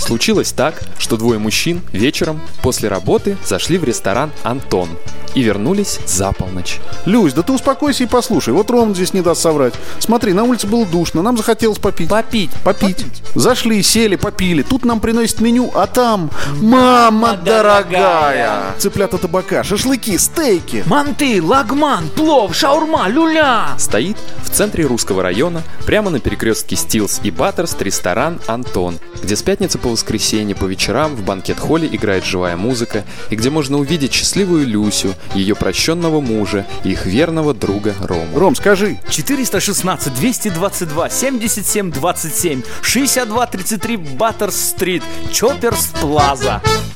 Случилось так, что двое мужчин вечером после работы зашли в ресторан «Антон» и вернулись за полночь. Люсь, да ты успокойся и послушай. Вот Рома здесь не даст соврать. Смотри, на улице было душно, нам захотелось попить. Попить. Зашли, сели, попили. Тут нам приносят меню, а там... Мама дорогая! Цыплята табака, шашлыки, стейки. Манты, лагман, плов, шаурма, люля. Стоит в центре русского района, прямо на перекрестке Стилс и Баттерст, ресторан «Антон», где с пятницы по воскресенье по вечерам в банкет-холле играет живая музыка, и где можно увидеть счастливую Люсю, ее прощенного мужа и их верного друга Рому. Ром, скажи. 416 222 77 27 62 33 Баттерс-стрит, Чопперс Плаза.